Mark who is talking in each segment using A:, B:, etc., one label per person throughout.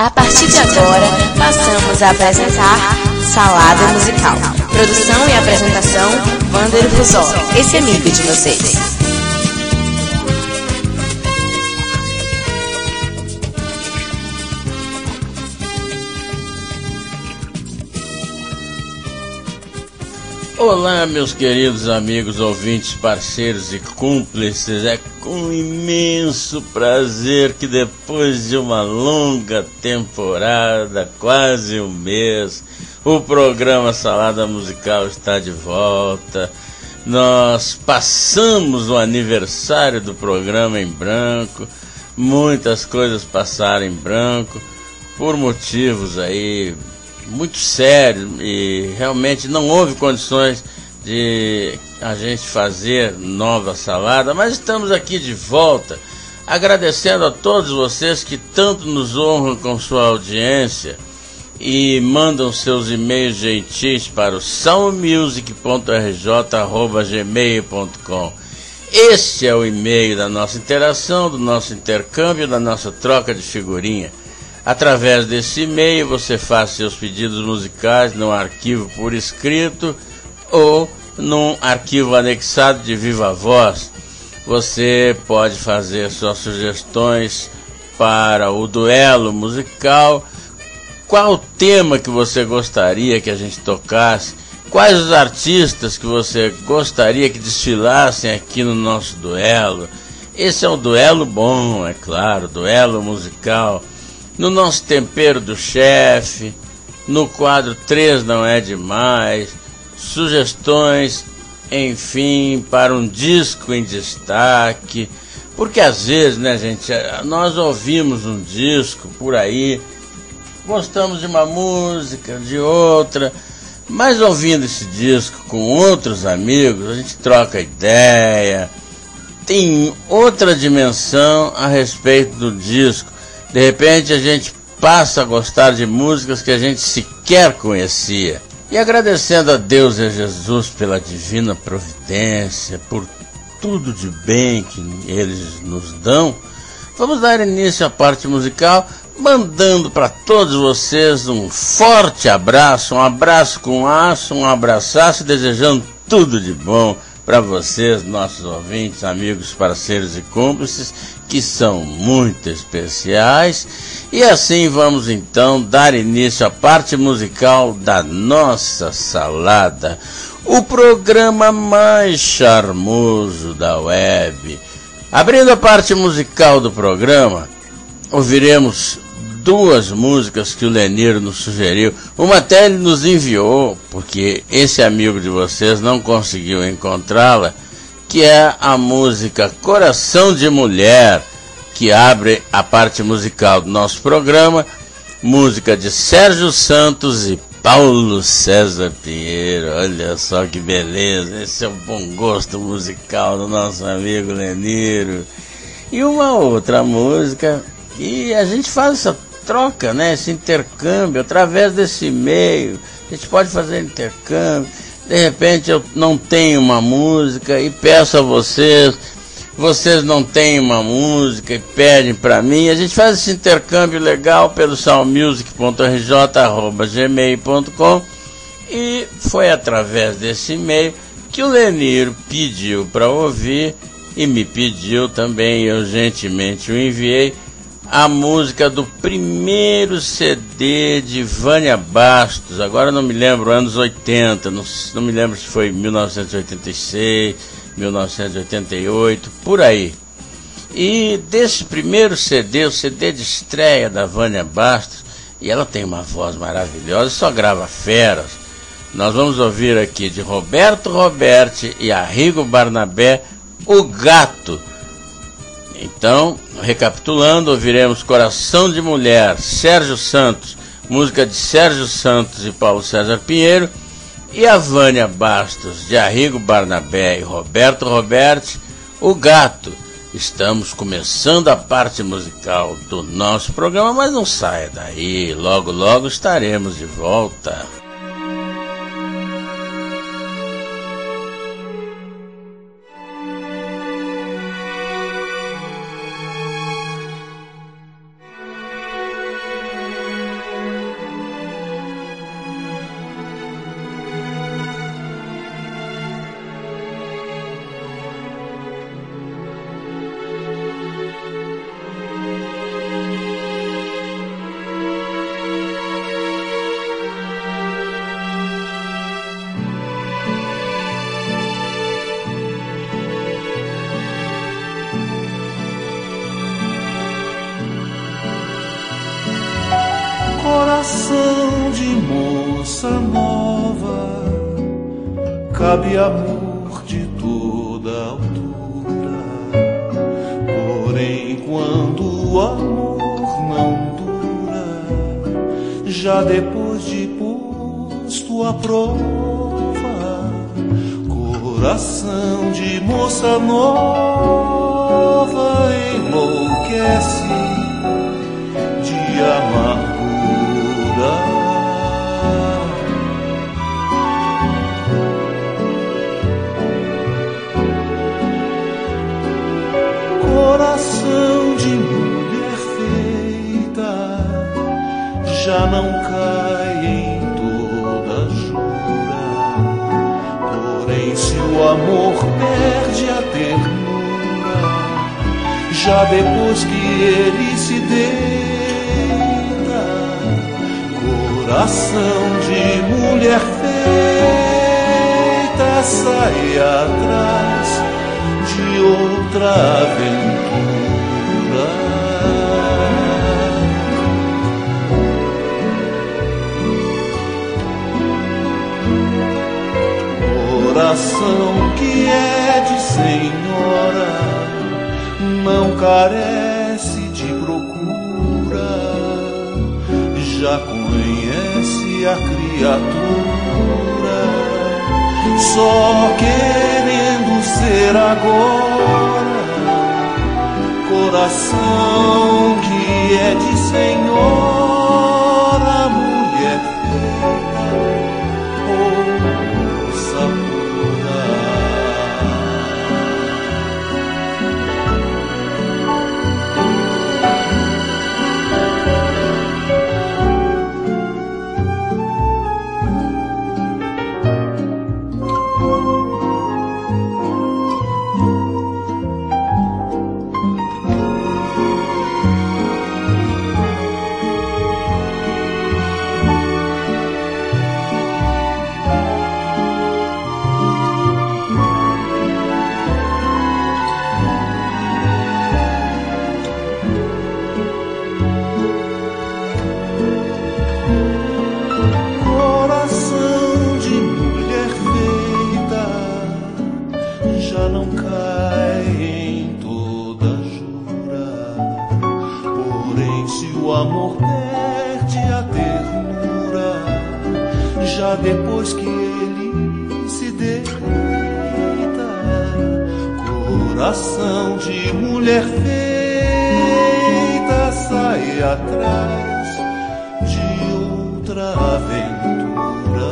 A: A partir de agora, passamos a apresentar Salada Musical. Produção e apresentação, Wander Ruzol, esse amigo de vocês.
B: Olá, meus queridos amigos, ouvintes, parceiros e cúmplices. É com imenso prazer que depois de uma longa temporada, quase um mês, o programa Salada Musical está de volta. Nós passamos o aniversário do programa em branco, muitas coisas passaram em branco, por motivos aí muito sério, e realmente não houve condições de a gente fazer nova salada, mas estamos aqui de volta, agradecendo a todos vocês que tanto nos honram com sua audiência e mandam seus e-mails gentis para o soundmusic.rj@gmail.com. Este é o e-mail da nossa interação, do nosso intercâmbio, da nossa troca de figurinha. Através desse e-mail você faz seus pedidos musicais num arquivo por escrito ou num arquivo anexado de viva voz. Você pode fazer suas sugestões para o duelo musical, qual tema que você gostaria que a gente tocasse, quais os artistas que você gostaria que desfilassem aqui no nosso duelo. Esse é um duelo bom, é claro, duelo musical. No nosso tempero do chefe, no quadro 3 não é demais, sugestões, enfim, para um disco em destaque, porque às vezes, né, gente, nós ouvimos um disco por aí, gostamos de uma música, de outra, mas ouvindo esse disco com outros amigos, a gente troca ideia, tem outra dimensão a respeito do disco. De repente a gente passa a gostar de músicas que a gente sequer conhecia. E agradecendo a Deus e a Jesus pela divina providência, por tudo de bem que eles nos dão, vamos dar início à parte musical, mandando para todos vocês um forte abraço, um abraço com aço, um abraçaço, desejando tudo de bom para vocês, nossos ouvintes, amigos, parceiros e cúmplices, que são muito especiais. E assim vamos então dar início à parte musical da nossa salada, o programa mais charmoso da web. Abrindo a parte musical do programa, ouviremos duas músicas que o Lenir nos sugeriu. Uma até ele nos enviou, porque esse amigo de vocês não conseguiu encontrá-la, que é a música Coração de Mulher, que abre a parte musical do nosso programa, música de Sérgio Santos e Paulo César Pinheiro. Olha só que beleza, esse é o bom gosto musical do nosso amigo Leniro. E uma outra música, e a gente faz essa troca, né, esse intercâmbio através desse e-mail. A gente pode fazer intercâmbio. De repente eu não tenho uma música e peço a vocês não têm uma música e pedem para mim. A gente faz esse intercâmbio legal pelo soundmusic.rj@gmail.com, e foi através desse e-mail que o Lenir pediu para ouvir, e me pediu também, eu gentilmente o enviei, a música do primeiro CD de Vânia Bastos. Agora não me lembro, anos 80, não me lembro se foi 1986, 1988, por aí. E desse primeiro CD, o CD de estreia da Vânia Bastos, e ela tem uma voz maravilhosa, só grava feras. Nós vamos ouvir aqui de Roberto Roberti e Arrigo Barnabé, O Gato. Então, recapitulando, ouviremos Coração de Mulher, Sérgio Santos, música de Sérgio Santos e Paulo César Pinheiro, e a Vânia Bastos, de Arrigo Barnabé e Roberto Roberti, O Gato. Estamos começando a parte musical do nosso programa, mas não saia daí, logo logo estaremos de volta.
C: Coração de moça nova, cabe amor de toda altura. Porém, quando o amor não dura, já depois de posto à prova, coração de moça nova enlouquece de amargura. Coração de mulher feita já não cai em toda jura. Porém, se o amor perde a ternura, já depois que ele se deita, coração de mulher feita sai atrás de outra aventura. Coração que é de senhora não carece de procura, já conhece a criatura, só querendo ser agora. Coração que é de senhora, mulher feita ou moça pura. Depois que ele se deita, coração de mulher feita sai atrás de outra aventura.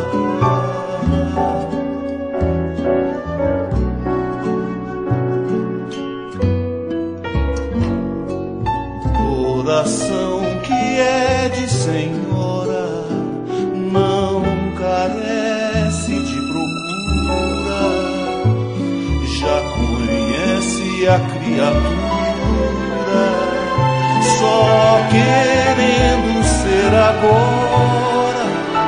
C: Coração que é de senhora não carece de procura, já conhece a criatura, só querendo ser agora.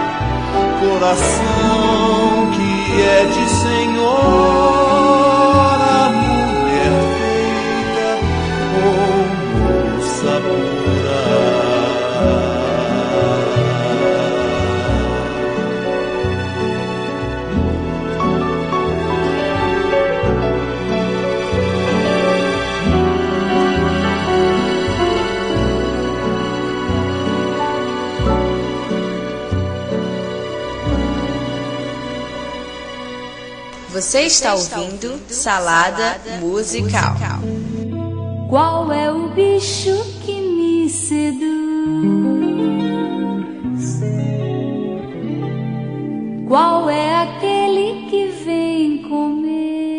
C: Coração que é de senhora, mulher feita ou moça pura.
A: Você está ouvindo Salada Musical.
D: Qual é o bicho que me seduz? Qual é aquele que vem comer?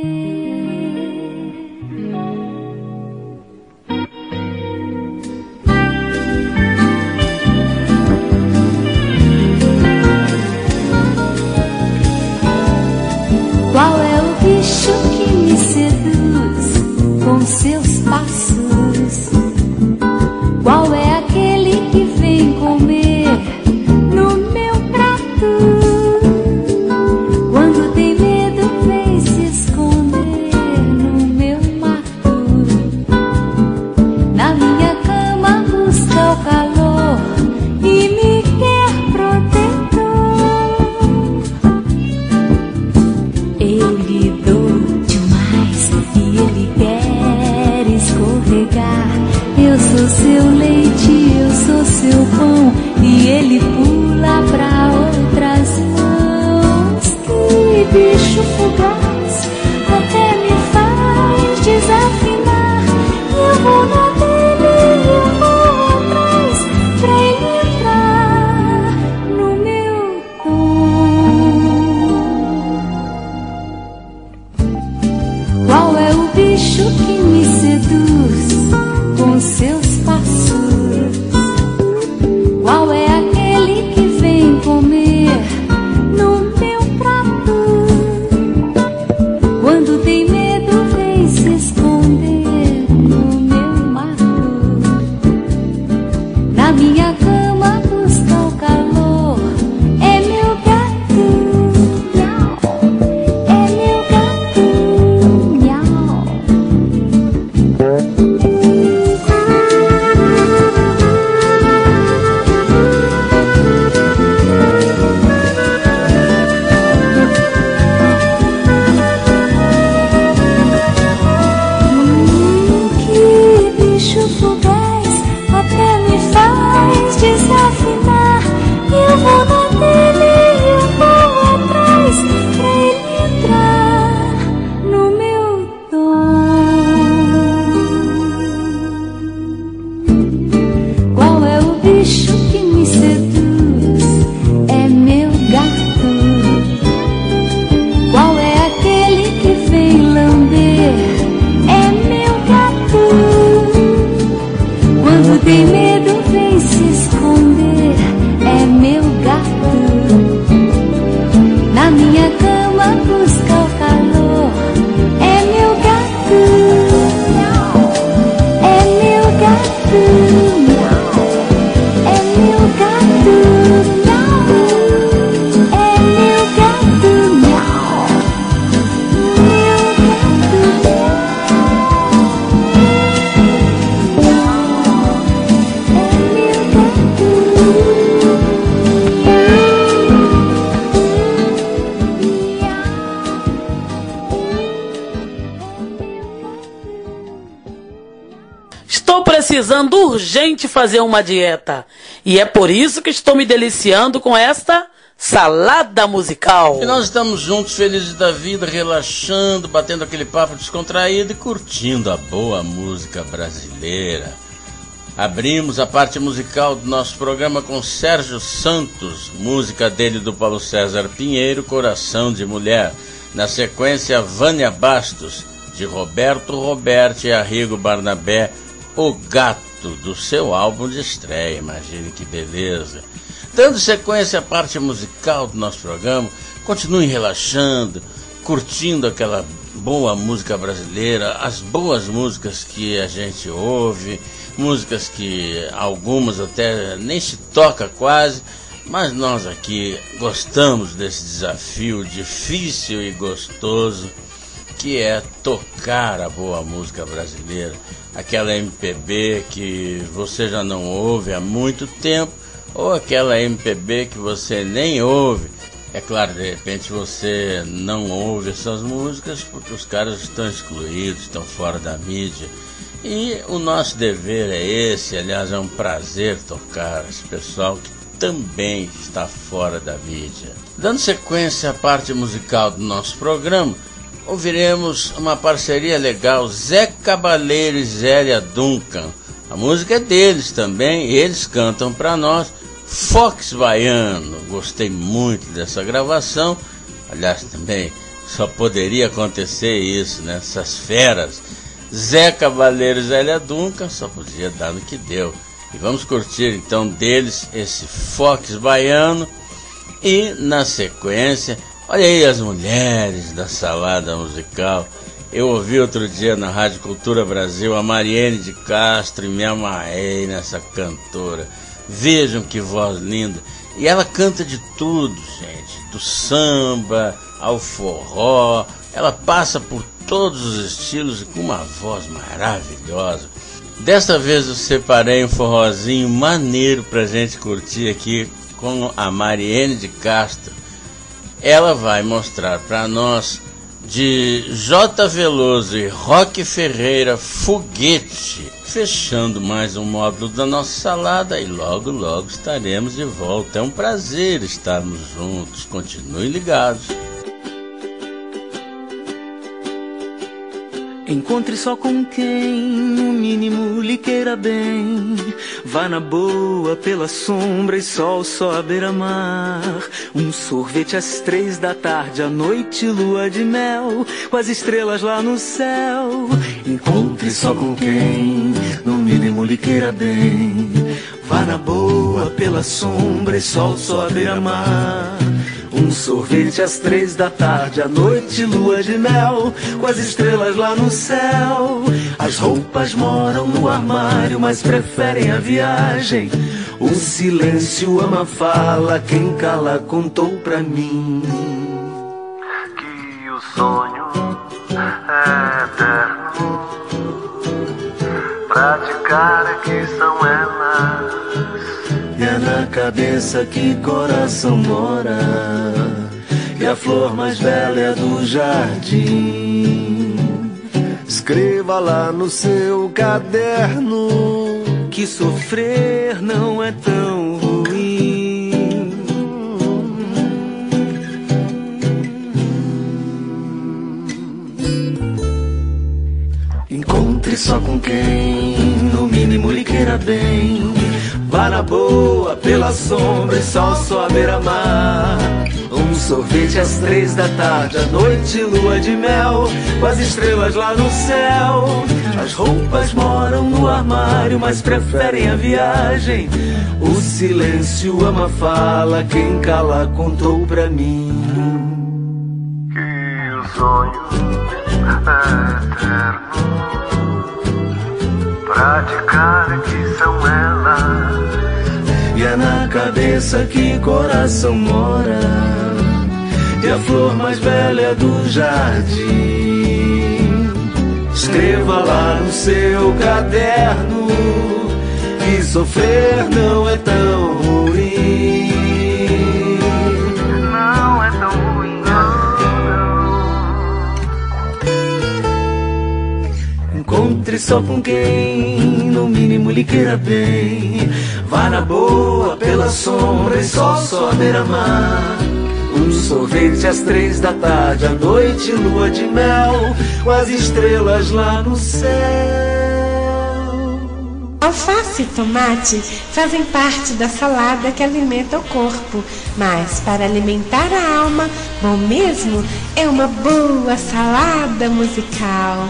D: Qual é o bicho que me seduz com seus passos? Qual é aquele que vem comer no meu prato? Quando tem medo vem se esconder no meu mato. Na minha cama busca o calor e me quer. fugaz até me faz desafinar. Eu vou na dele e eu vou atrás pra ele entrar no meu tom. Qual é o bicho que me seduz com seus passos? Qual é aquele que vem comer no meu prato? Quando tem medo vem se esconder no meu mato. Na minha cama busca o calor. É meu gato, miau. É meu gato, miau. Que bicho fugaz até me faz desafinar. Eu vou na dele e eu vou atrás pra ele entrar no meu tom. Qual é o bicho que me seduz? É meu gato. Qual é aquele que vem lamber? É meu gato. Quando tem medo vem se esconder. É meu gato. Na minha cama busca o calor. É meu gato, miau. É meu gato, miau. É meu gato, miau. É meu gato, miau. Meu gato,
E: Estou precisando urgente fazer uma dieta. E é por isso que estou me deliciando com esta salada musical.
B: E nós estamos juntos, felizes da vida, relaxando, batendo aquele papo descontraído e curtindo a boa música brasileira. Abrimos a parte musical do nosso programa com Sérgio Santos, música dele do Paulo César Pinheiro, Coração de Mulher. Na sequência, Vânia Bastos, de Roberto Roberti e Arrigo Barnabé, O Gato, do seu álbum de estreia. Imagine que beleza. Dando sequência à parte musical do nosso programa, continuem relaxando, curtindo aquela boa música brasileira, as boas músicas que a gente ouve, músicas que algumas até nem se toca quase, mas nós aqui gostamos desse desafio difícil e gostoso que é tocar a boa música brasileira, aquela MPB que você já não ouve há muito tempo, ou aquela MPB que você nem ouve. É claro, de repente você não ouve essas músicas porque os caras estão excluídos, estão fora da mídia. E o nosso dever é esse, aliás, é um prazer tocar esse pessoal que também está fora da mídia. Dando sequência à parte musical do nosso programa, ouviremos uma parceria legal, Zé Cabaleiro e Zélia Duncan. A música é deles também, e eles cantam para nós Fox Baiano. Gostei muito dessa gravação, aliás também só poderia acontecer isso, né? Essas feras, Zé Cabaleiro e Zélia Duncan, só podia dar no que deu. E vamos curtir então deles esse Fox Baiano. E na sequência, olha aí as mulheres da salada musical. Eu ouvi outro dia na Rádio Cultura Brasil a Mariene de Castro e me amarrei nessa cantora. Vejam que voz linda. E ela canta de tudo, gente, do samba ao forró. Ela passa por todos os estilos e com uma voz maravilhosa. Desta vez eu separei um forrozinho maneiro pra gente curtir aqui com a Mariene de Castro. Ela vai mostrar pra nós de J. Veloso e Roque Ferreira, Foguete, fechando mais um módulo da nossa salada, e logo logo estaremos de volta. É um prazer estarmos juntos, continuem ligados.
C: Encontre só com quem, no mínimo, lhe queira bem. Vá na boa, pela sombra e sol só à beira-mar. Um sorvete às 3 da tarde, à noite, lua de mel, com as estrelas lá no céu. Encontre só com quem, no mínimo, lhe queira bem. Vá na boa, pela sombra e sol só à beira-mar. Um sorvete às 3 da tarde, à noite, lua de mel, com as estrelas lá no céu. As roupas moram no armário, mas preferem a viagem. O silêncio ama a fala, quem cala contou pra mim
F: que o sonho é eterno. Praticar é que são elas.
C: E é na cabeça que coração mora. E a flor mais bela é a do jardim. Escreva lá no seu caderno que sofrer não é tão ruim. Encontre só com quem, no mínimo, lhe queira bem. Vá na boa, pela sombra e sol só à beira-mar. Um sorvete às 3 da tarde, à noite, lua de mel, com as estrelas lá no céu. As roupas moram no armário, mas preferem a viagem. O silêncio ama a fala, quem cala contou pra mim
F: que o sonho é eterno. Praticar é que são elas.
C: E é na cabeça que coração mora. E a flor mais bela é do jardim. Escreva lá no seu caderno que sofrer não é tão ruim.
F: Não é tão ruim assim.
C: Encontre só com quem, no mínimo, lhe queira bem. Vá na boa, pela sombra e sol só à beira-mar. Um sorvete às 3 da tarde, à noite, lua de mel, com as estrelas lá no céu.
G: Alface e tomate fazem parte da salada que alimenta o corpo, mas para alimentar a alma, bom mesmo é uma boa salada musical.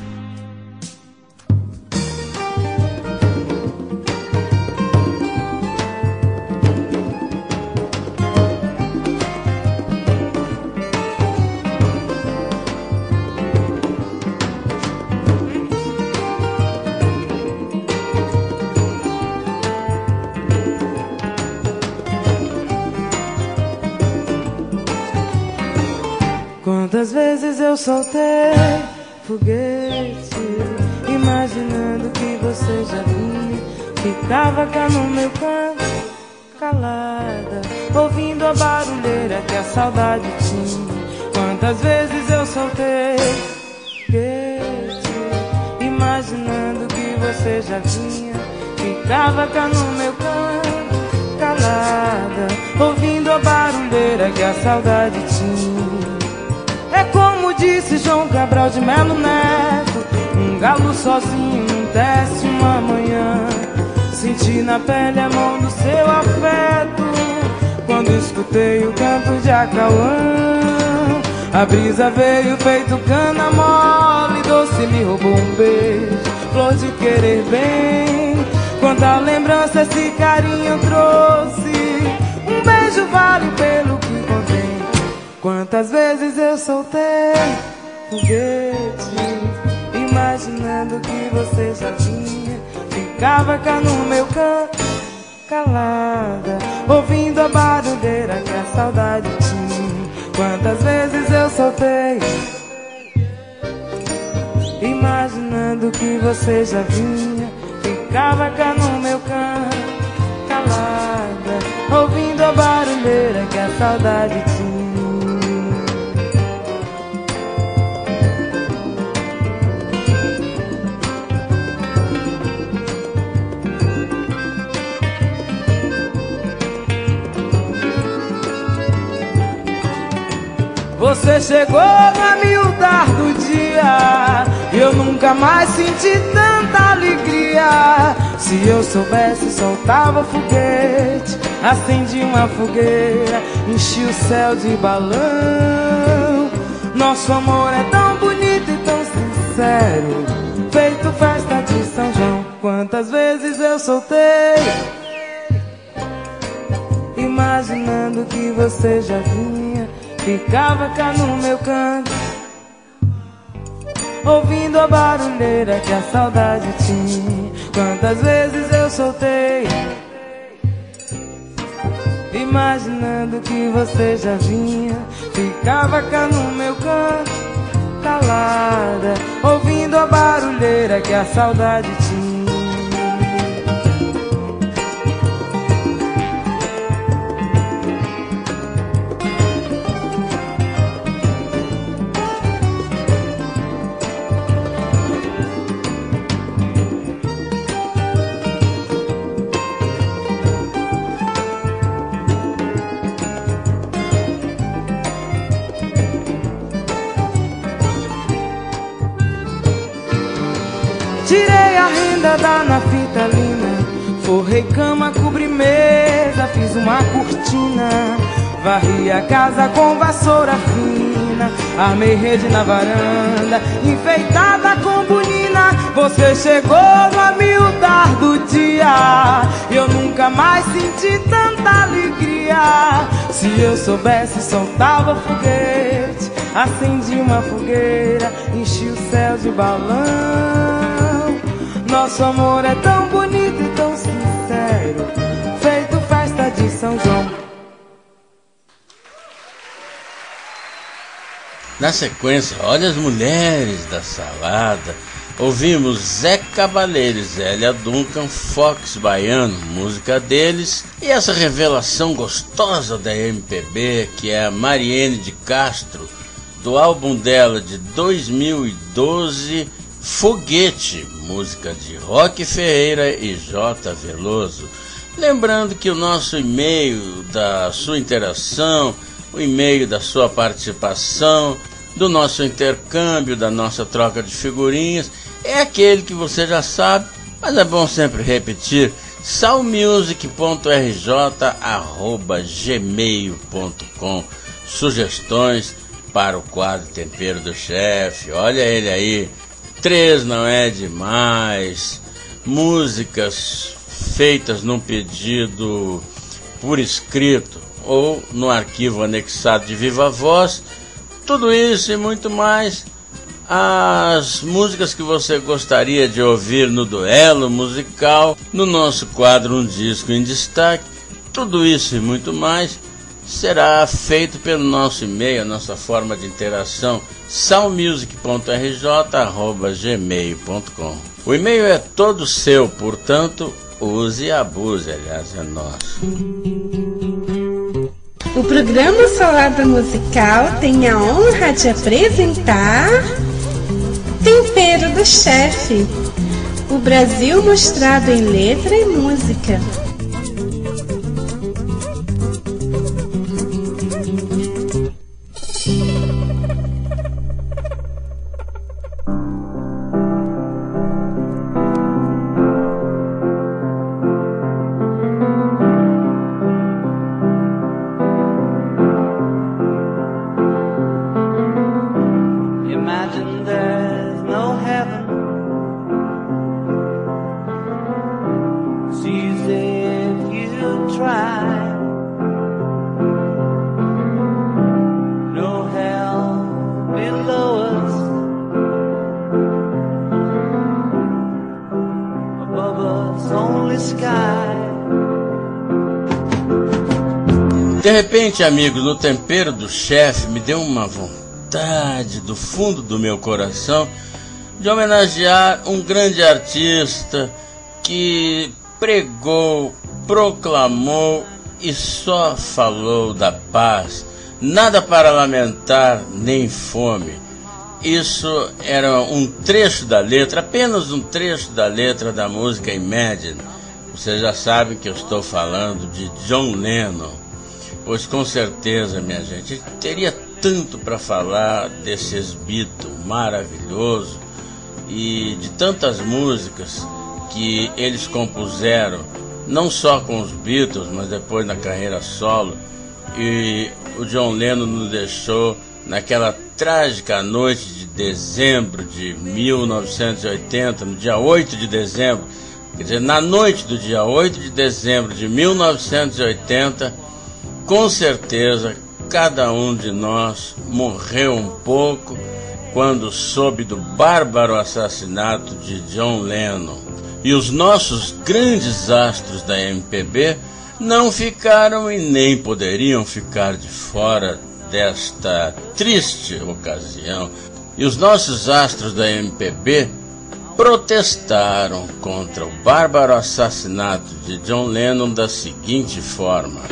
H: Quantas vezes eu soltei foguete, imaginando que você já vinha. Ficava cá no meu canto, calada, ouvindo a barulheira que a saudade tinha. Quantas vezes eu soltei foguete, imaginando que você já vinha. Ficava cá no meu canto, calada, ouvindo a barulheira que a saudade tinha. É como disse João Cabral de Melo Neto, um galo sozinho não tece uma manhã. Senti na pele a mão do seu afeto quando escutei o canto de Acauã. A brisa veio feito cana mole, doce me roubou um beijo, flor de querer bem. Quanta lembrança esse carinho trouxe, um beijo vale pelo que contém. Quantas vezes eu soltei foguete, imaginando que você já vinha. Ficava cá no meu canto, calada, ouvindo a barulheira que a saudade tinha. Quantas vezes eu soltei, imaginando que você já vinha. Ficava cá no meu canto, calada, ouvindo a barulheira que a saudade tinha. Você chegou no miudar do dia e eu nunca mais senti tanta alegria. Se eu soubesse, soltava foguete, acendi uma fogueira, enchi o céu de balão. Nosso amor é tão bonito e tão sincero, feito festa de São João. Quantas vezes eu soltei, imaginando que você já vinha, ficava cá no meu canto, ouvindo a barulheira que a saudade tinha. Quantas vezes eu soltei, imaginando que você já vinha, ficava cá no meu canto, calada, ouvindo a barulheira que a saudade tinha. Tirei a renda da naftalina, forrei cama, cobri mesa, fiz uma cortina, varri a casa com vassoura fina, armei rede na varanda, enfeitada com bonina. Você chegou no amiudar do dia, eu nunca mais senti tanta alegria. Se eu soubesse, soltava foguete, acendi uma fogueira, enchi o céu de balão. Nosso amor é tão bonito e tão sincero, feito festa de São João.
B: Na sequência, olha as mulheres da salada. Ouvimos Zé Cabaleiro e Zélia Duncan, Fox Baiano, música deles. E essa revelação gostosa da MPB, que é a Mariene de Castro, do álbum dela de 2012, Foguete, música de Roque Ferreira e J. Veloso. Lembrando que o nosso e-mail da sua interação, o e-mail da sua participação, do nosso intercâmbio, da nossa troca de figurinhas, é aquele que você já sabe, mas é bom sempre repetir: salmusic.rj@gmail.com. Sugestões para o quadro Tempero do Chefe, olha ele aí, 3 não é demais, músicas feitas num pedido por escrito ou no arquivo anexado de Viva Voz. Tudo isso e muito mais. As músicas que você gostaria de ouvir no duelo musical, no nosso quadro Um Disco em Destaque, tudo isso e muito mais será feito pelo nosso e-mail, a nossa forma de interação, salmusic.rj@gmail.com. O e-mail é todo seu, portanto, use e abuse, aliás, é nosso.
G: O programa Salada Musical tem a honra de apresentar Tempero do Chefe, o Brasil mostrado em letra e música.
B: De repente, amigos, no Tempero do Chefe me deu uma vontade do fundo do meu coração de homenagear um grande artista que pregou, proclamou e só falou da paz, nada para lamentar nem fome. Isso era um trecho da letra, apenas um trecho da letra da música Imagine. Vocês já sabem que eu estou falando de John Lennon. Pois com certeza, minha gente, teria tanto para falar desse esbito maravilhoso e de tantas músicas que eles compuseram, não só com os Beatles, mas depois na carreira solo. E o John Lennon nos deixou naquela trágica noite de dezembro de 1980, no dia 8 de dezembro, quer dizer, na noite do dia 8 de dezembro de 1980, com certeza cada um de nós morreu um pouco quando soube do bárbaro assassinato de John Lennon. E os nossos grandes astros da MPB não ficaram e nem poderiam ficar de fora desta triste ocasião. E os nossos astros da MPB protestaram contra o bárbaro assassinato de John Lennon da seguinte forma: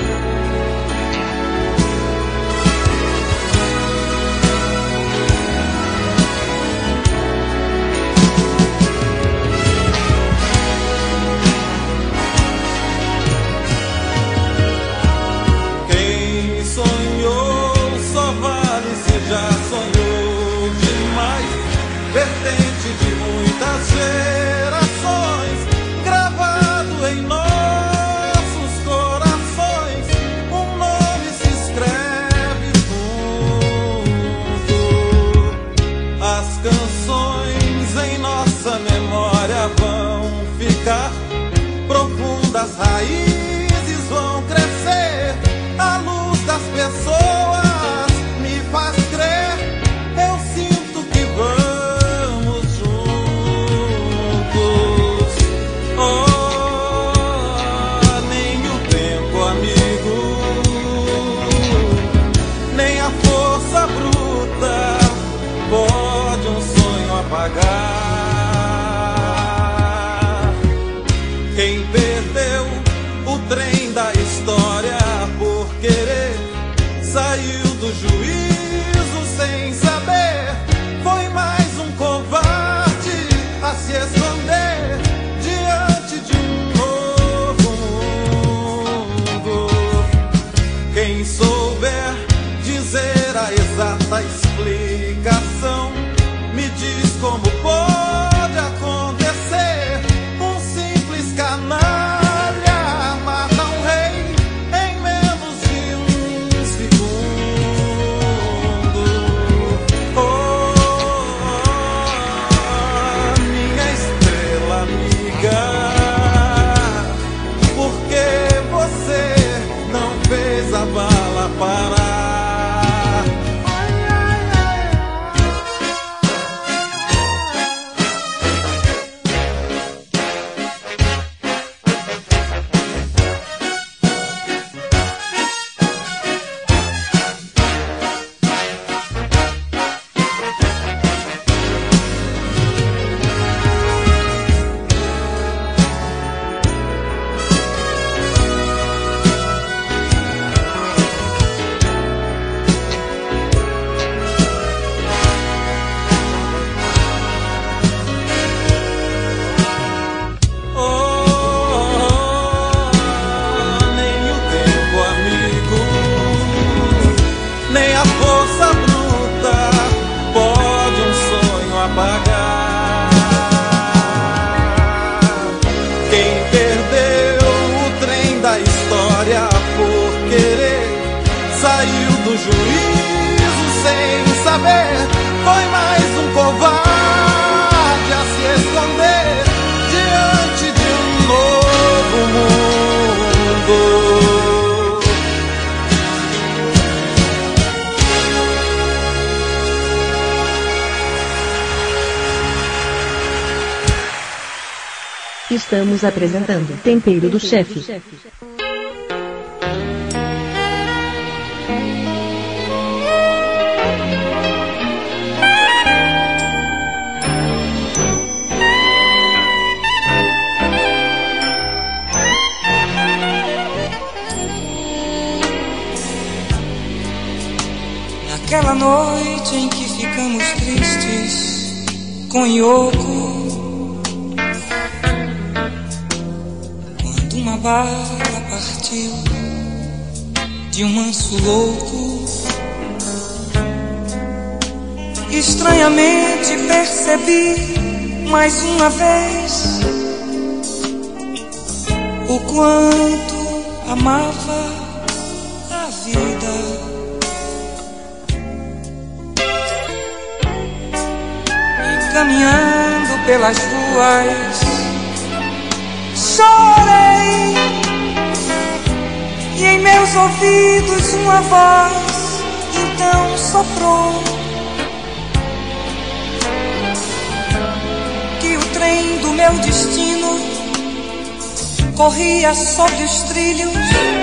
I: profundas raízes vão crescer, a luz das pessoas me faz crer, eu sinto que vamos juntos. Oh, nem o tempo, amigo, nem a força bruta pode um sonho apagar. Quem perdeu o trem da história por querer saiu do juízo sem saber. Foi mais um covarde a se esconder diante de um novo mundo. Quem souber dizer a exata explicação, me diz como pode acontecer. Canalha mata um rei em menos de um segundo. Oh, minha estrela amiga, por que você não fez a bala parar? Saiu do juízo sem saber. Foi mais um covarde a se esconder diante de um novo mundo.
J: Estamos apresentando Tempero do Chefe.
K: Aquela noite em que ficamos tristes com Yoko, quando uma bala partiu de um manso louco, estranhamente percebi mais uma vez o quanto amava a vida. E caminhando pelas ruas chorei, e em meus ouvidos uma voz então soprou que o trem do meu destino corria sobre os trilhos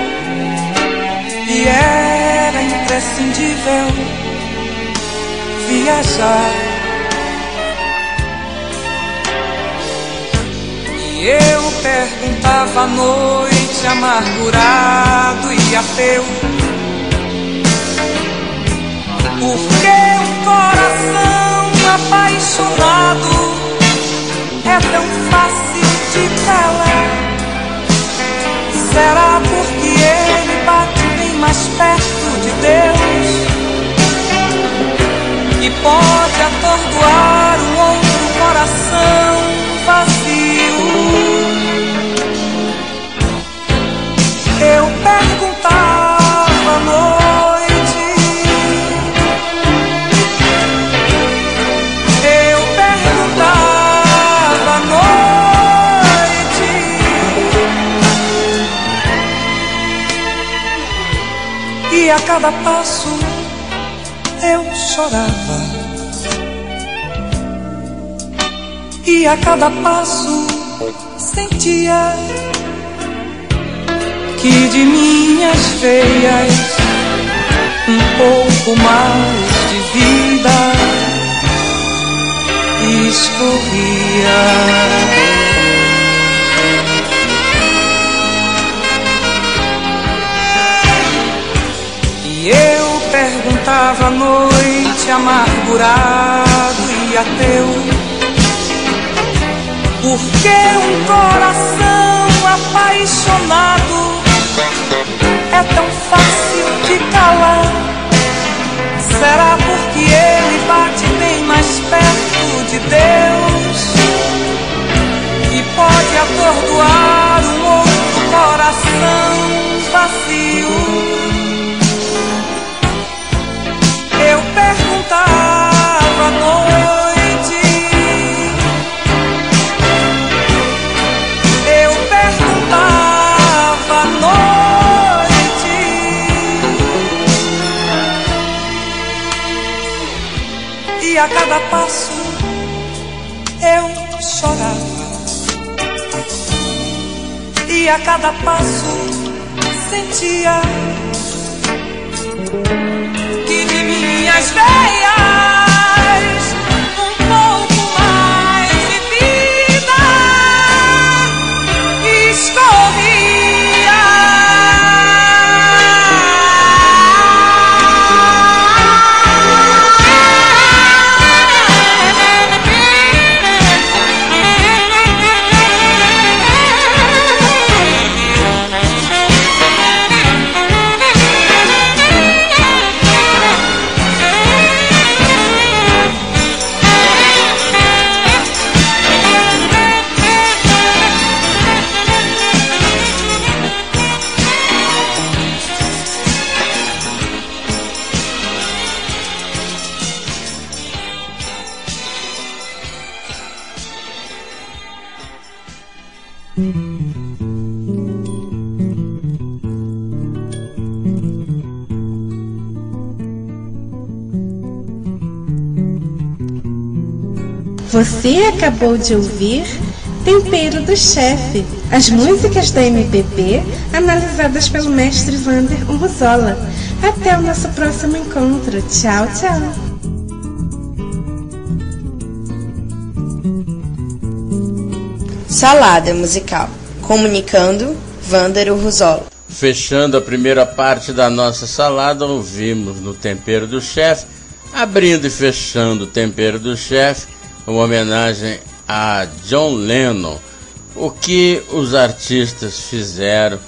K: e era imprescindível viajar. E eu perguntava à noite, amargurado e ateu, por que um coração apaixonado é tão fácil de calar? Será porque ele bate bem mais perto de Deus e pode atordoar um outro coração vazio? Eu perguntava à noite, eu perguntava à noite, e a cada passo eu chorava, e a cada passo sentia que de minhas veias um pouco mais de vida escorria. E eu perguntava à noite, amargurado e ateu, por que um coração apaixonado é tão fácil de calar? Será porque ele bate bem mais perto de Deus e pode atordoar um outro coração vazio? Eu perguntava à noite, eu perguntava à noite, e a cada passo eu chorava, e a cada passo sentia que de minhas veias um pouco mais de vida escorria.
G: Você acabou de ouvir Tempero do Chefe, as músicas da MPB analisadas pelo mestre Vander Urruzola. Até o nosso próximo encontro. Tchau, tchau.
A: Salada musical. Comunicando, Vander Urruzola.
B: Fechando a primeira parte da nossa salada, ouvimos no Tempero do Chefe, abrindo e fechando o Tempero do Chefe, uma homenagem a John Lennon, o que os artistas fizeram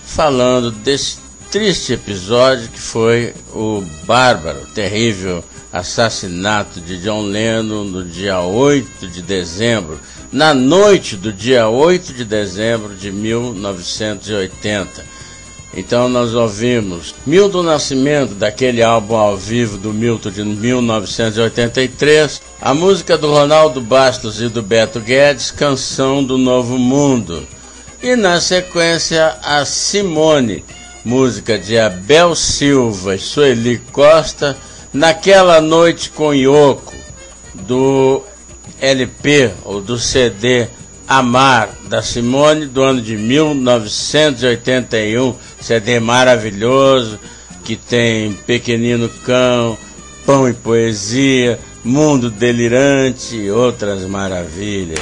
B: falando desse triste episódio que foi o bárbaro, terrível assassinato de John Lennon no dia 8 de dezembro, na noite do dia 8 de dezembro de 1980. Então nós ouvimos Milton Nascimento, daquele álbum ao vivo do Milton de 1983, a música do Ronaldo Bastos e do Beto Guedes, Canção do Novo Mundo. E na sequência a Simone, música de Abel Silva e Sueli Costa, Naquela Noite com Yoko, do LP ou do CD Amar, da Simone, do ano de 1981, CD maravilhoso, que tem Pequenino Cão, Pão e Poesia, Mundo Delirante e outras maravilhas.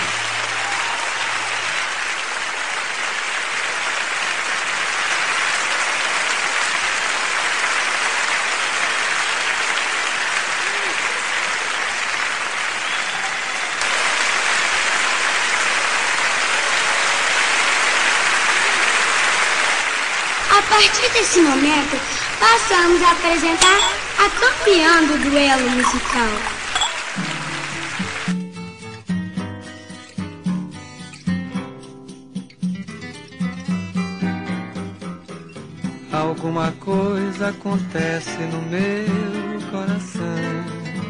L: A partir desse momento, passamos a apresentar a campeã do duelo musical.
K: Alguma coisa acontece no meu coração,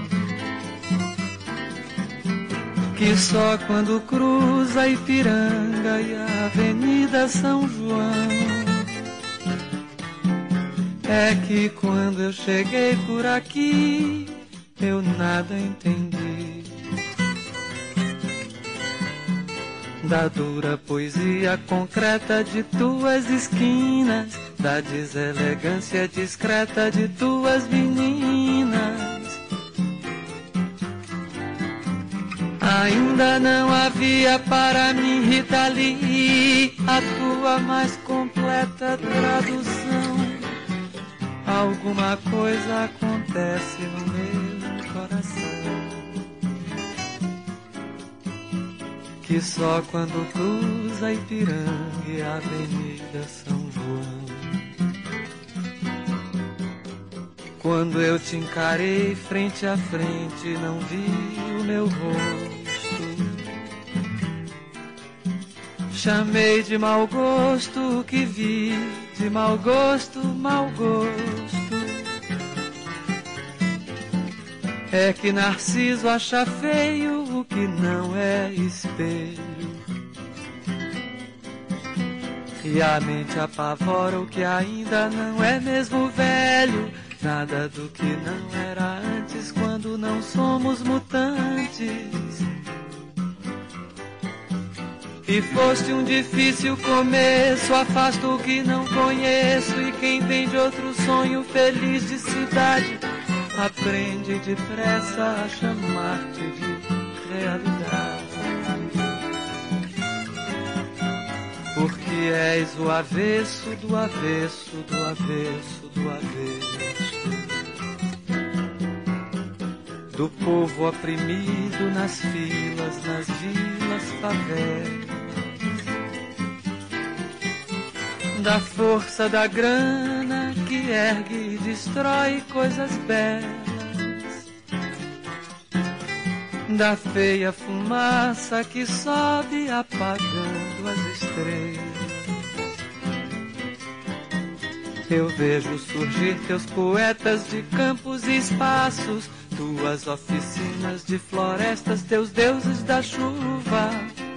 K: que só quando cruza Ipiranga e a Avenida São João é que quando eu cheguei por aqui eu nada entendi da dura poesia concreta de tuas esquinas, da deselegância discreta de tuas meninas. Ainda não havia para mim, Rita Lee, a tua mais completa tradução. Alguma coisa acontece no meu coração, que só quando cruza Ipiranga e a Avenida São João, quando eu te encarei frente a frente, não vi o meu rosto, chamei de mau gosto o que vi, de mau gosto, mau gosto. É que Narciso acha feio o que não é espelho, e a mente apavora o que ainda não é mesmo velho. Nada do que não era antes quando não somos mutantes. E foste um difícil começo, afasto o que não conheço, e quem vem de outro sonho feliz de cidade aprende depressa a chamar-te de realidade. Porque és o avesso do avesso do avesso do avesso do povo oprimido nas filas, nas vilas, favelas, da força da grana que ergue e destrói coisas belas, da feia fumaça que sobe apagando as estrelas. Eu vejo surgir teus poetas de campos e espaços, tuas oficinas de florestas, teus deuses da chuva,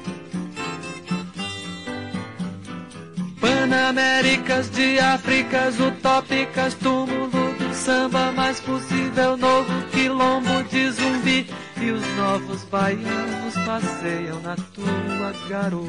K: Panaméricas de Áfricas utópicas, túmulo do samba mais possível, novo quilombo de Zumbi, e os novos baianos passeiam na tua garoa,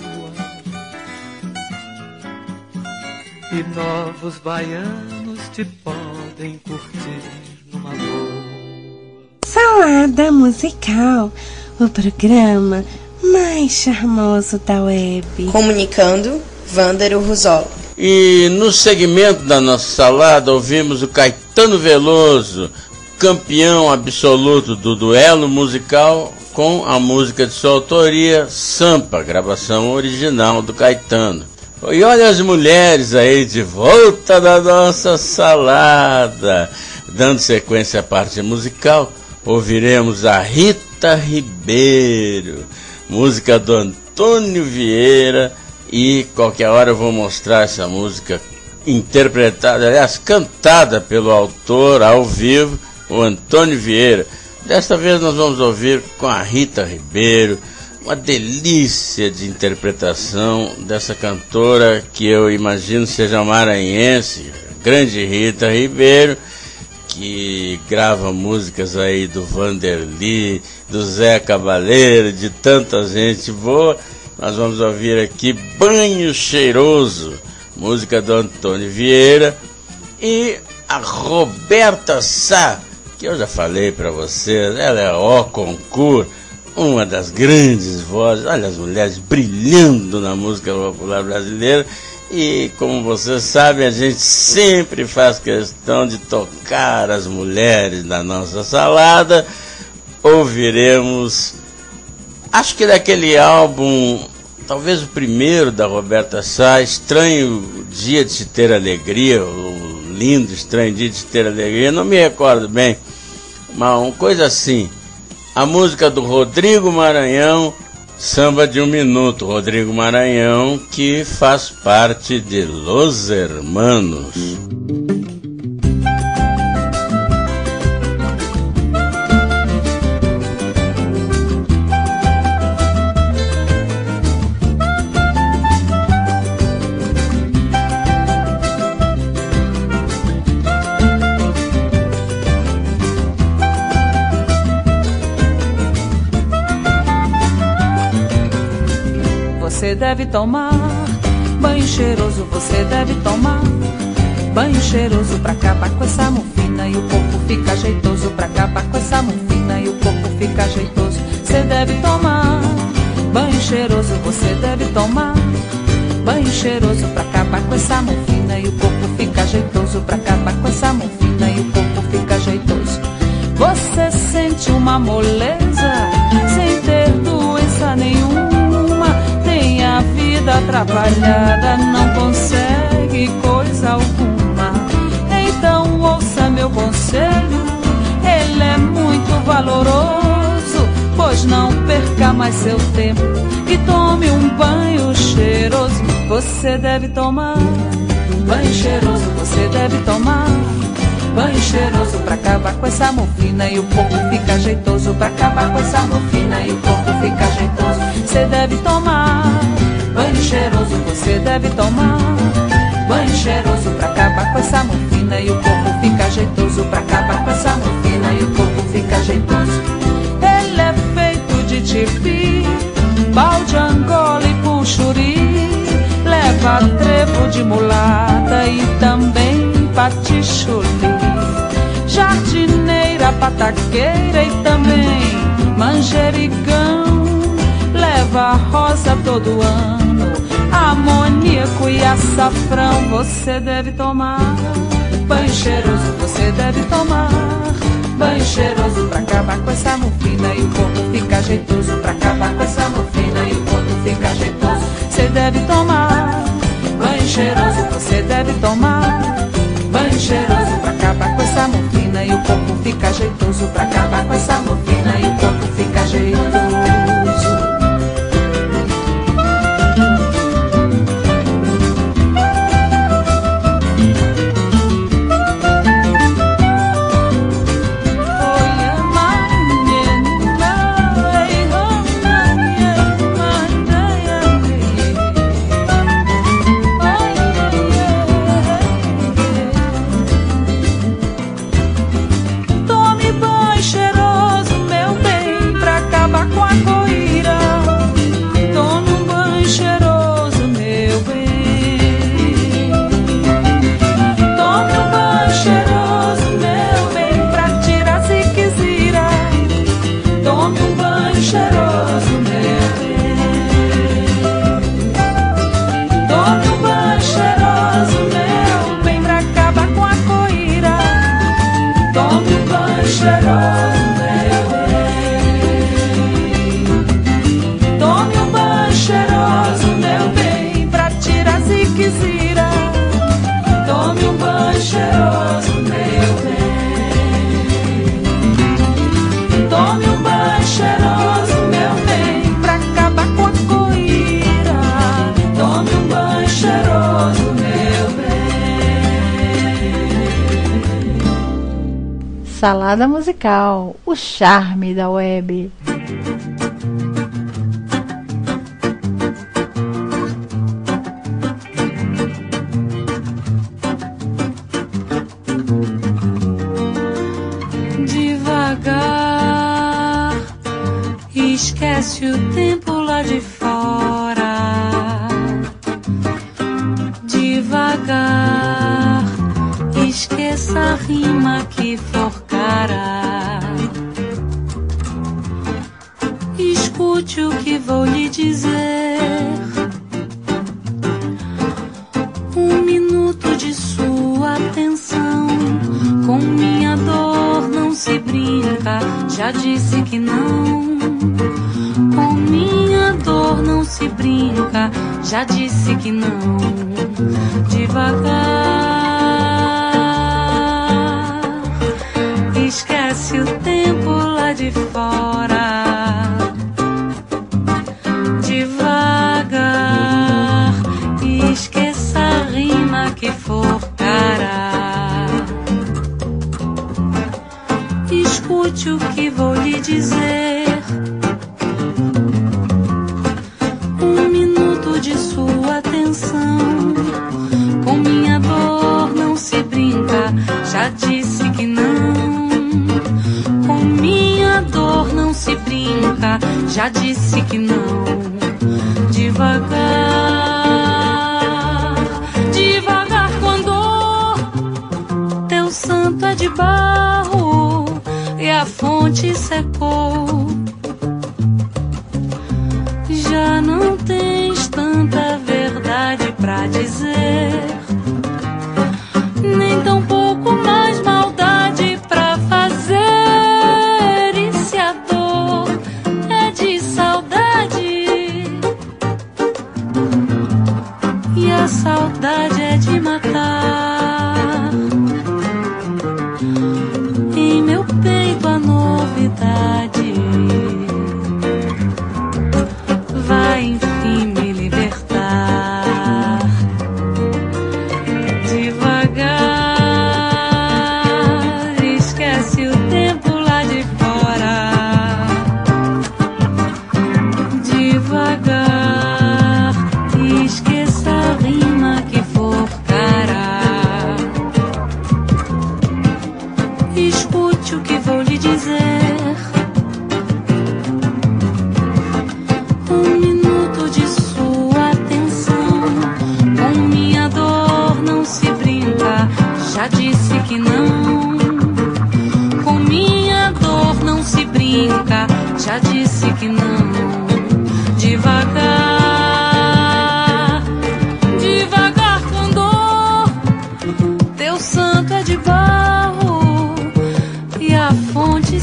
K: e novos baianos te podem curtir numa boa.
G: Salada Musical, o programa mais charmoso da web.
A: Comunicando, Vândaro Ruzolo.
B: E no segmento da nossa salada ouvimos o Caetano Veloso, campeão absoluto do duelo musical, com a música de sua autoria, Sampa, gravação original do Caetano. E olha as mulheres aí de volta da nossa salada. Dando sequência à parte musical, ouviremos a Rita Ribeiro, música do Antônio Vieira, e qualquer hora eu vou mostrar essa música interpretada, aliás, cantada pelo autor ao vivo, o Antônio Vieira. Desta vez nós vamos ouvir com a Rita Ribeiro, uma delícia de interpretação dessa cantora que eu imagino seja maranhense, grande Rita Ribeiro, que grava músicas aí do Vanderly, do Zé Cabaleiro, de tanta gente boa. Nós vamos ouvir aqui Banho Cheiroso, música do Antônio Vieira, e a Roberta Sá, que eu já falei para vocês, ela é o concurso, uma das grandes vozes, olha as mulheres brilhando na música popular brasileira, e como vocês sabem, a gente sempre faz questão de tocar as mulheres na nossa salada. Ouviremos, acho que daquele álbum, talvez o primeiro da Roberta Sá, Estranho Dia de Se Ter Alegria, o lindo Estranho Dia de Se Ter Alegria, não me recordo bem, mas uma coisa assim. A música do Rodrigo Maranhão, Samba de um Minuto, Rodrigo Maranhão, que faz parte de Los Hermanos.
M: Você deve tomar banho cheiroso, você deve tomar banho cheiroso pra acabar com essa mufina e o corpo fica jeitoso, pra acabar com essa mufina e o corpo fica jeitoso. Você deve tomar banho cheiroso, você deve tomar banho cheiroso pra acabar com essa mufina e o corpo fica jeitoso, pra acabar com essa mufina e o corpo fica jeitoso. Você sente uma moleza sem ter doença nenhuma, tem a vida atrapalhada, não consegue coisa alguma. Então ouça meu conselho, ele é muito valoroso, pois não perca mais seu tempo e tome um banho cheiroso. Você deve tomar banho cheiroso, você deve tomar banho cheiroso pra acabar com essa mufina e o corpo fica jeitoso, pra acabar com essa mufina e o corpo fica jeitoso. Você deve tomar banho cheiroso, você deve tomar banho cheiroso pra acabar com essa mufina e o corpo fica jeitoso, pra acabar com essa mufina e o corpo fica jeitoso. Ele é feito de tipi, pau de Angola e punchuri, leva trevo de mulata e também patichuli, jardineira, pataqueira e também manjericão, leva rosa todo ano, amoníaco e açafrão. Você deve tomar banho cheiroso, você deve tomar banho cheiroso pra acabar com essa mufina e o corpo fica jeitoso, pra acabar com essa mufina e o corpo fica jeitoso. Você deve tomar banho cheiroso, você deve tomar banho cheiroso pra acabar com essa mufina e o corpo fica jeitoso, pra acabar com essa mufina e o corpo fica jeitoso. Tome banho cheiroso, meu bem.
N: Salada musical, o charme da web.
M: Devagar, esquece o tempo lá de fora. Devagar, esqueça a rima que forcara. Escute o que vou lhe dizer. Um minuto de sua atenção. Com minha dor não se brinca. Já disse que não. Com minha dor não se brinca. Já disse que não. Devagar, esquece o tempo lá de fora. Devagar, esqueça a rima que forcara. Escute o que vou lhe dizer. Um minuto de sua atenção. Com minha dor não se brinca. Já disse que não. Com minha dor não se brinca. Já disse que não. Devagar, devagar com dor. Teu santo é de barro e a fonte secou. Já não tens tanta verdade pra dizer, nem tão pouco mais maldade pra fazer. E se a dor é de saudade e a saudade é de matar, em meu peito a novidade vai enfim me libertar. Devagar, esquece o tempo lá de fora. Devagar, esqueça a rima que forcara. Escute o que vou lhe dizer. Um minuto de sua atenção. Com minha dor não se brinca. Já disse que não. Com minha dor não se brinca. Já disse que não. Devagar, devagar com dor. Teu santo é de barro e a fonte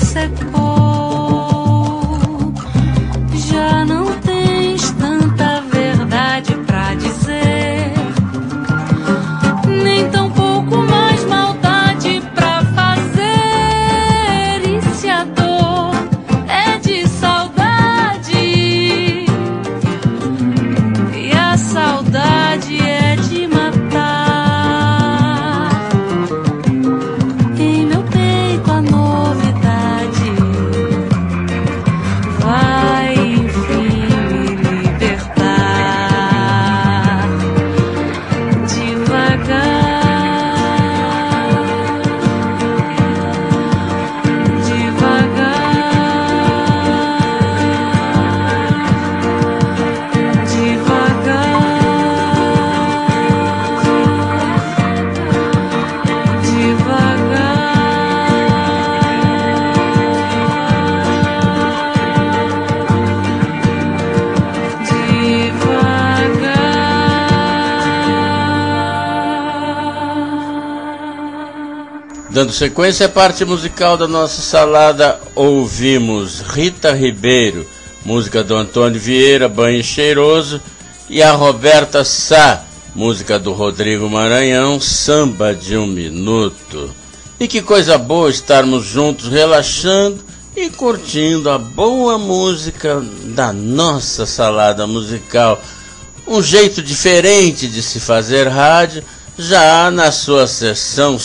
M: secou. Já não tens tanta verdade pra dizer, nem tão pouco mais maldade pra fazer. E se a dor é de saudade e a saudade é de matar, em meu peito a novidade vai enfim me libertar. Devagar, devagar,
B: Dando sequência à parte musical da nossa salada, ouvimos Rita Ribeiro, música do Antônio Vieira, Banho Cheiroso, e a Roberta Sá, música do Rodrigo Maranhão, Samba de um Minuto. E que coisa boa estarmos juntos, relaxando e curtindo a boa música da nossa salada musical. Um jeito diferente de se fazer rádio, já na sua sessão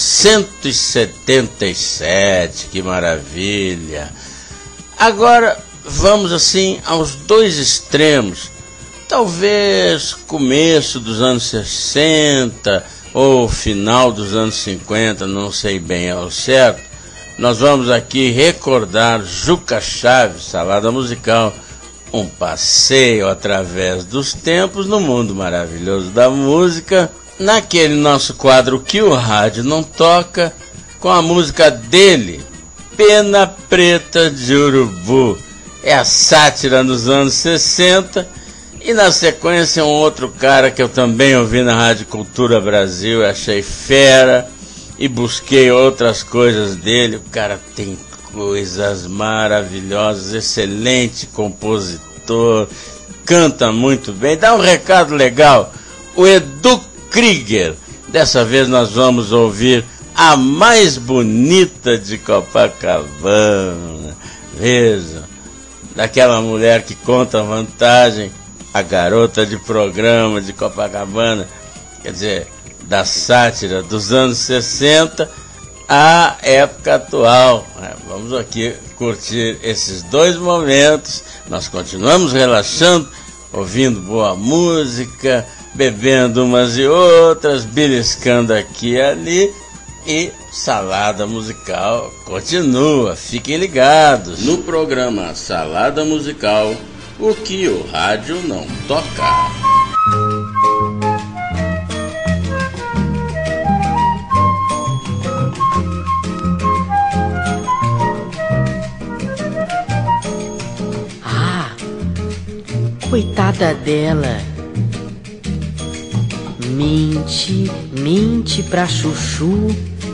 B: 177, que maravilha. Agora vamos assim aos dois extremos, talvez começo dos anos 60 ou final dos anos 50, não sei bem ao certo. Nós vamos aqui recordar Juca Chaves, Salada Musical, um passeio através dos tempos no mundo maravilhoso da música, naquele nosso quadro que o rádio não toca, com a música dele, Pena Preta de Urubu. É a sátira nos anos 60, e na sequência um outro cara que eu também ouvi na Rádio Cultura Brasil, achei fera, e busquei outras coisas dele. O cara tem coisas maravilhosas, excelente compositor, canta muito bem, dá um recado legal, o Edu Krieger. Dessa vez nós vamos ouvir A Mais Bonita de Copacabana. Veja, daquela mulher que conta vantagem, a garota de programa de Copacabana, quer dizer, da sátira dos anos 60 à época atual. Vamos aqui curtir esses dois momentos. Nós continuamos relaxando, ouvindo boa música, bebendo umas e outras, beliscando aqui e ali, e Salada Musical continua. Fiquem ligados no programa Salada Musical, o que o rádio não toca.
O: Coitada dela, mente, mente pra chuchu,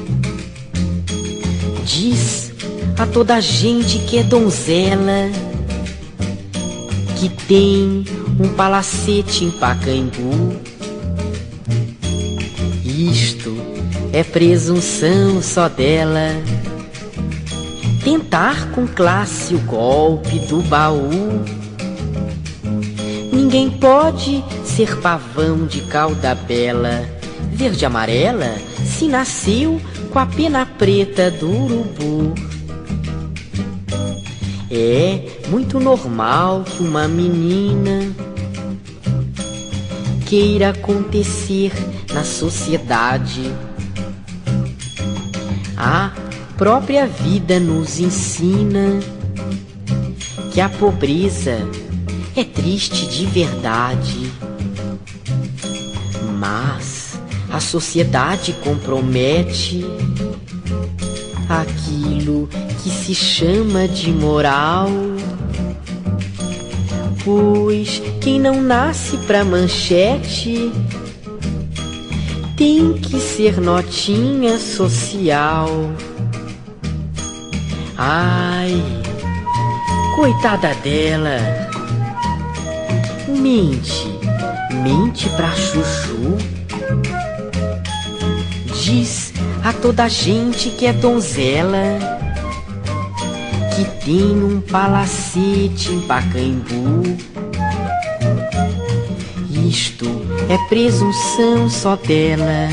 O: diz a toda gente que é donzela, que tem um palacete em Pacaembu. Isto é presunção só dela, tentar com classe o golpe do baú. Ninguém pode ser pavão de cauda bela, verde amarela, se nasceu com a pena preta do urubu. É muito normal que uma menina queira acontecer na sociedade. A própria vida nos ensina que a pobreza é triste de verdade, mas a sociedade compromete aquilo que se chama de moral, pois quem não nasce pra manchete tem que ser notinha social. Ai, coitada dela, mente, mente pra chuchu, diz a toda gente que é donzela, que tem um palacete em Pacaembu. Isto é presunção só dela,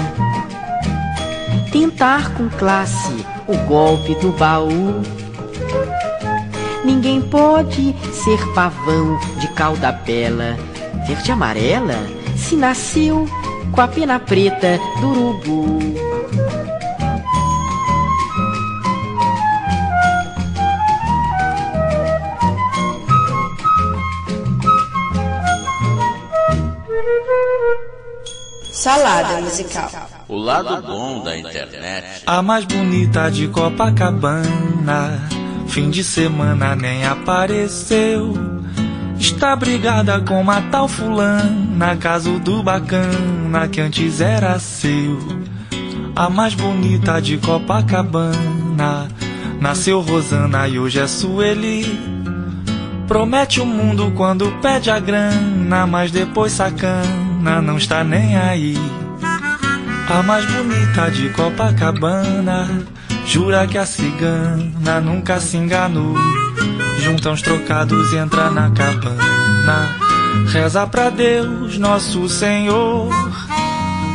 O: tentar com classe o golpe do baú. Ninguém pode ser pavão de cauda bela, verde amarela, se nasceu com a pena preta do urubu.
A: Salada Musical.
B: O lado bom da internet.
P: A mais bonita de Copacabana, fim de semana nem apareceu. Está brigada com uma tal fulana, caso do bacana que antes era seu. A mais bonita de Copacabana, nasceu Rosana e hoje é Sueli. Promete o mundo quando pede a grana, mas depois sacana, não está nem aí. A mais bonita de Copacabana, jura que a cigana nunca se enganou. Junta uns trocados e entra na cabana, reza pra Deus, nosso Senhor,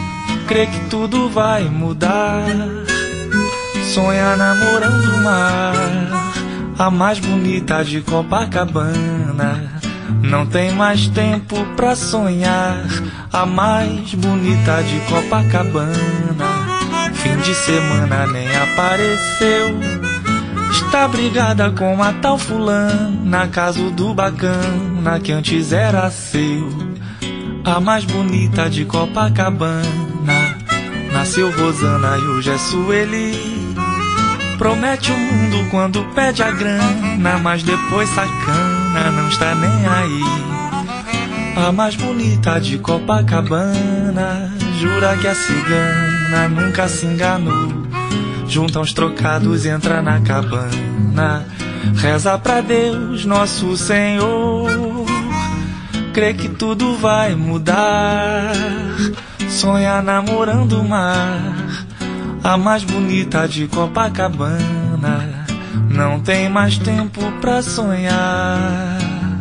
P: crê que tudo vai mudar. Sonha namorando o mar, a mais bonita de Copacabana. Não tem mais tempo pra sonhar, a mais bonita de Copacabana. Fim de semana nem apareceu, está brigada com a tal fulana. Caso do bacana que antes era seu, a mais bonita de Copacabana. Nasceu Rosana e hoje é Sueli. Promete o mundo quando pede a grana, mas depois sacana, não está nem aí. A mais bonita de Copacabana jura que a cigana nunca se enganou. Junta uns trocados, entra na cabana, reza pra Deus, nosso Senhor. Crê que tudo vai mudar, sonha namorando o mar, a mais bonita de Copacabana. Não tem mais tempo pra sonhar.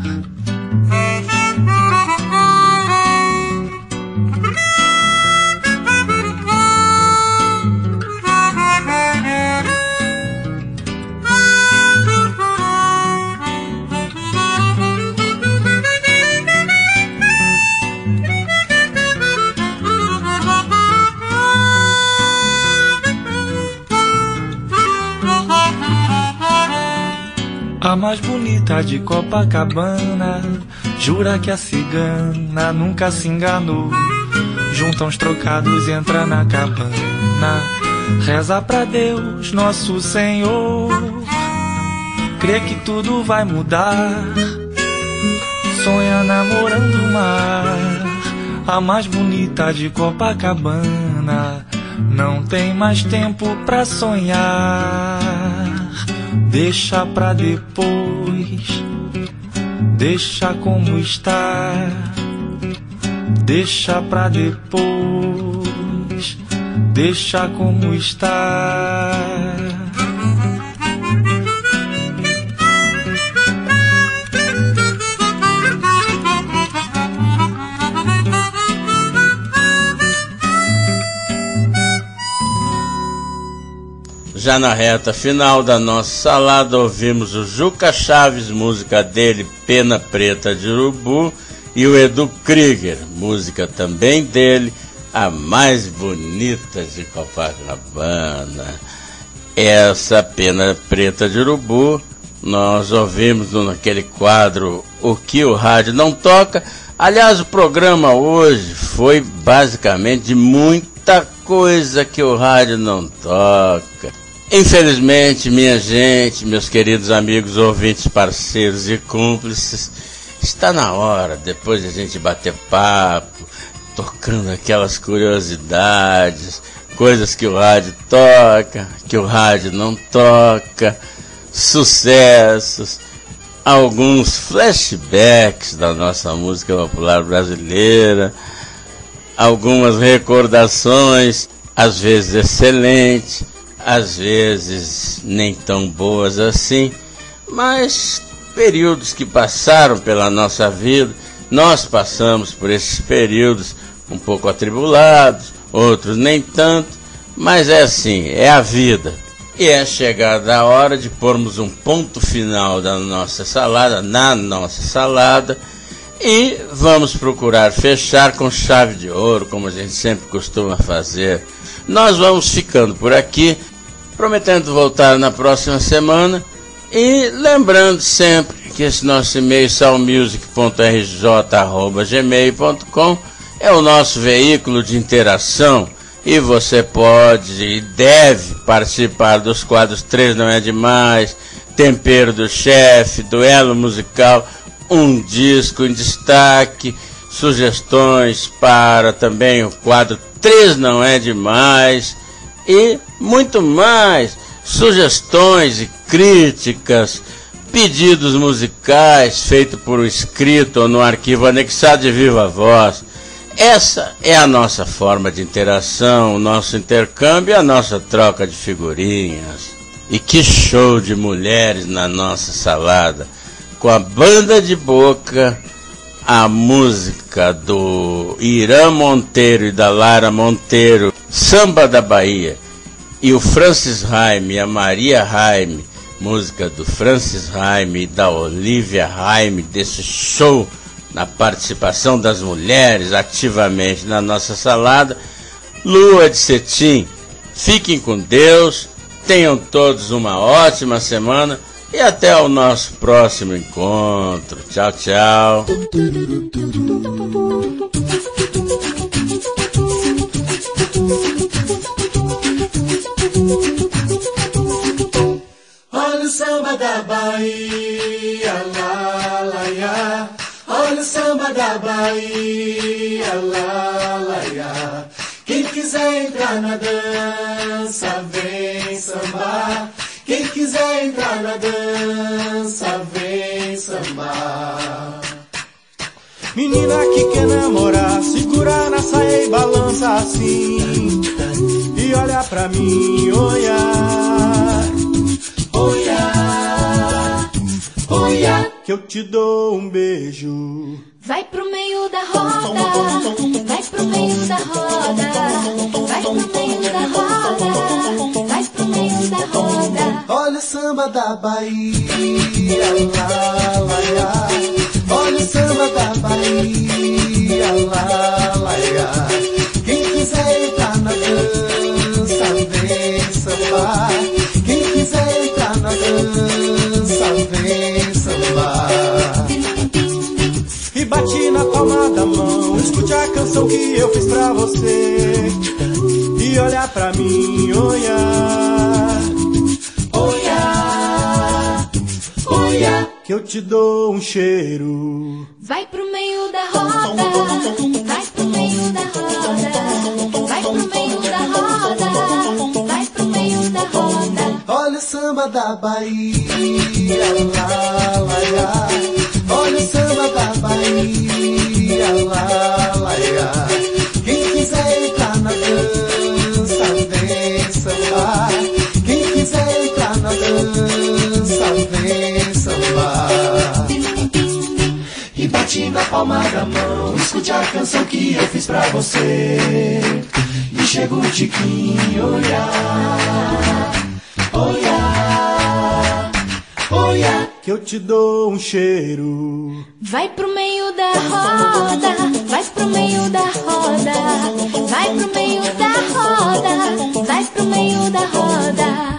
P: A mais bonita de Copacabana jura que a cigana nunca se enganou. Junta uns trocados, entra na cabana, reza pra Deus, nosso Senhor. Crê que tudo vai mudar, sonha namorando o mar, a mais bonita de Copacabana. Não tem mais tempo pra sonhar. Deixa pra depois, deixa como está. Deixa pra depois, deixa como está.
B: Já na reta final da nossa salada, ouvimos o Juca Chaves, música dele, Pena Preta de Urubu, e o Edu Krieger, música também dele, A Mais Bonita de Copacabana. Essa Pena Preta de Urubu nós ouvimos naquele quadro O Que o Rádio Não Toca. Aliás, o programa hoje foi basicamente de muita coisa que o rádio não toca. Infelizmente, minha gente, meus queridos amigos, ouvintes, parceiros e cúmplices, está na hora, depois de a gente bater papo, tocando aquelas curiosidades, coisas que o rádio toca, que o rádio não toca, sucessos, alguns flashbacks da nossa música popular brasileira, algumas recordações, às vezes excelentes, às vezes nem tão boas assim, mas períodos que passaram pela nossa vida. Nós passamos por esses períodos um pouco atribulados, outros nem tanto, mas é assim, é a vida. E é chegada a hora de pormos um ponto final da nossa salada, na nossa salada, e vamos procurar fechar com chave de ouro, como a gente sempre costuma fazer. Nós vamos ficando por aqui, prometendo voltar na próxima semana, e lembrando sempre que esse nosso e-mail, salmusic.rj@gmail.com, é o nosso veículo de interação, e você pode e deve participar dos quadros 3 Não É Demais, Tempero do Chefe, Duelo Musical, Um Disco em Destaque, sugestões para também o quadro 3 Não É Demais, e muito mais, sugestões e críticas, pedidos musicais feitos por escrito ou no arquivo anexado de viva voz. Essa é a nossa forma de interação, o nosso intercâmbio, a nossa troca de figurinhas. E que show de mulheres na nossa salada, com a banda de boca, a música do Irã Monteiro e da Lara Monteiro, Samba da Bahia, e o Francis Raime e a Maria Raime, música do Francis Raime e da Olivia Raime, desse show na participação das mulheres ativamente na nossa salada, Lua de Cetim. Fiquem com Deus, tenham todos uma ótima semana e até o nosso próximo encontro. Tchau, tchau.
I: Olha o samba da Bahia, lá, lá, ia. Olha o samba da Bahia, lá, lá, ia. Quem quiser entrar na dança, vem sambar. Quem quiser entrar na dança, vem sambar.
Q: Menina que quer namorar, segura na saia e balança assim. E olha pra mim, olha. Olha, olha, que eu te dou um beijo.
D: Vai pro meio da roda, vai pro meio da roda, vai pro meio da roda, vai pro meio da roda.
I: Olha o samba da Bahia, lá, lá, lá. Olha o samba da Bahia, lá, lá, lá. Quem quiser entrar na dança, vem sambar. Quem quiser entrar na dança, vem sambar.
Q: E bate na palma da mão, escute a canção que eu fiz pra você. E olha pra mim, olha. Olha, olha, que eu te dou um cheiro.
D: Vai pro meio da roda, vai pro meio da roda, vai pro meio da roda, vai pro meio da roda.
I: Olha o samba da Bahia, lá, lá, lá. Olha o samba da Bahia, lá, lá, lá. Quem quiser entrar na dança, vem sambar. Quem quiser entrar na dança, vem sambar. E bate na palma da mão, escute a canção que eu fiz pra você. E chega o tiquinho, olhar. Olha, olha,
Q: que eu te dou um cheiro.
D: Vai pro meio da roda, vai pro meio da roda, vai pro meio da roda, vai pro meio da roda.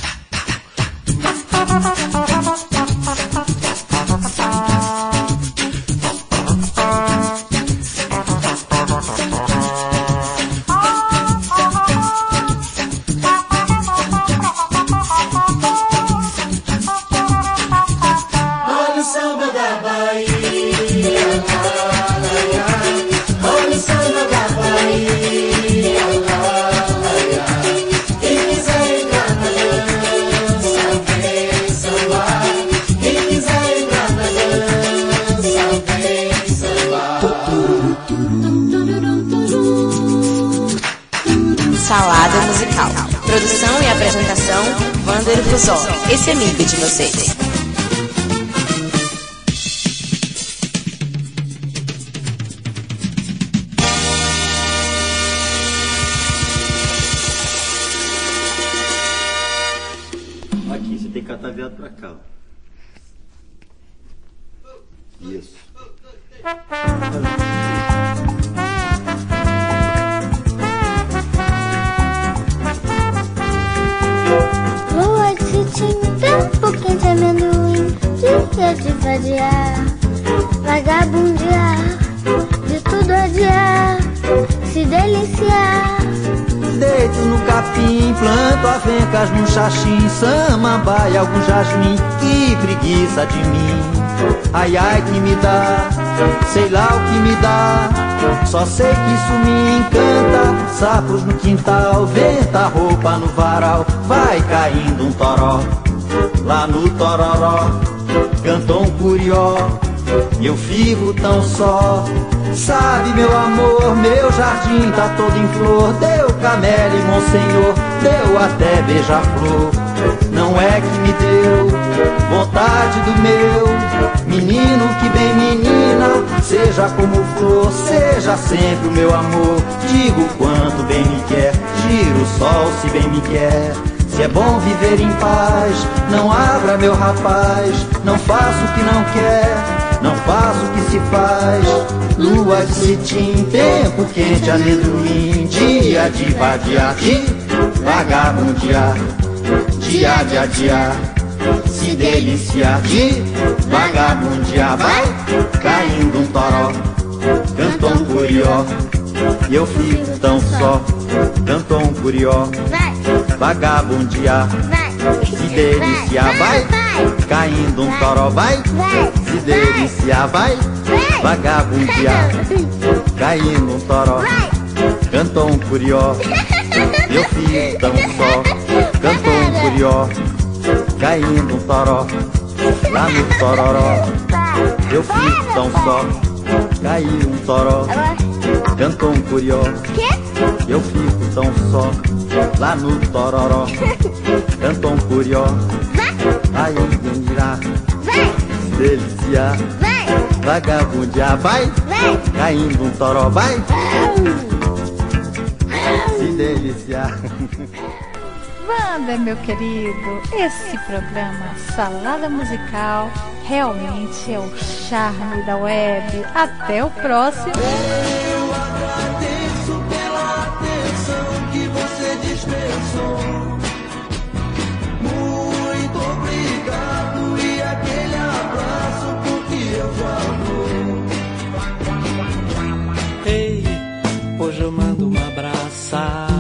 A: Salada musical. Produção e apresentação, Wander Ruzol. Esse é amigo de vocês.
R: Aqui, você tem que catar viado pra cá. Isso.
S: Lua de cetim, tempo quente de amendoim, dia de vadiar, vagabundear, de tudo adiar, se deliciar.
T: Deito no capim, planto avencas num xaxim, samambaia, algum jasmim, que preguiça de mim. Ai, ai, que me dá, sei lá o que me dá, só sei que isso me encanta. Sapos no quintal, venta roupa no varal, vai caindo um toró, lá no tororó, cantou um curió, e eu fico tão só. Sabe, meu amor, meu jardim tá todo em flor, deu camélia e monsenhor, deu até beija-flor. Não é que me deu vontade do meu menino que bem menina, seja como for, seja sempre o meu amor. Digo quanto bem me quer, gira o sol se bem me quer. Se é bom viver em paz, não abra meu rapaz, não faço o que não quer, não faço o que se faz. Lua de cetim, tempo quente, amendoim, dia de vadiar, de vagabundear, dia de adiar, se deliciar, de vagabundear. Vai caindo um toró, cantou um curió, e eu fico tão só, cantou um curió. Vagabundear, se deliciar, vai caindo um toró, vai se deliciar, vai vagabundear, caindo um toró, cantou um curió, eu fico tão só, cantou um curió, caindo um toró, lá no tororó, eu fico tão só, caiu um toró, cantou um curió, eu fico tão só, lá no tororó, cantou um curió, aí irá, deliciar, vagabundear, vai, caindo um toró, vai, se deliciar.
N: Wander, meu querido, esse programa Salada Musical realmente é o charme da web. Até o próximo.
I: Eu agradeço pela atenção que você dispensou. Muito obrigado e aquele abraço porque eu amo.
K: Ei, hoje eu mando um abraço.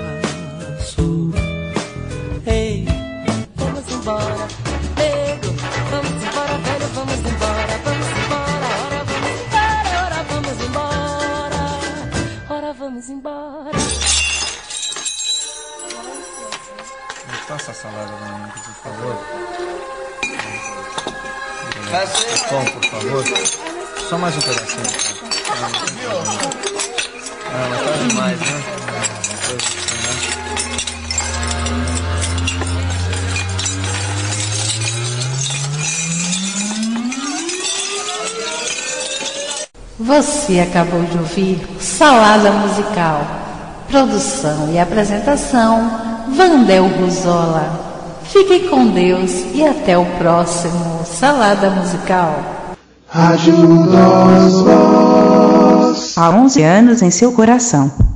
K: Ei,
D: vamos embora, nego, vamos embora, velho, vamos embora, vamos embora, ora vamos embora, ora vamos embora.
U: Passa a salada pra mim, por favor. Pão, por favor. Só mais um pedacinho. Ah, mas tá demais, né?
N: Você acabou de ouvir Salada Musical. Produção e apresentação, Vandel Ruzola. Fiquem com Deus e até o próximo Salada Musical.
I: Rádio Nós Voz.
J: Há 11 anos em seu coração.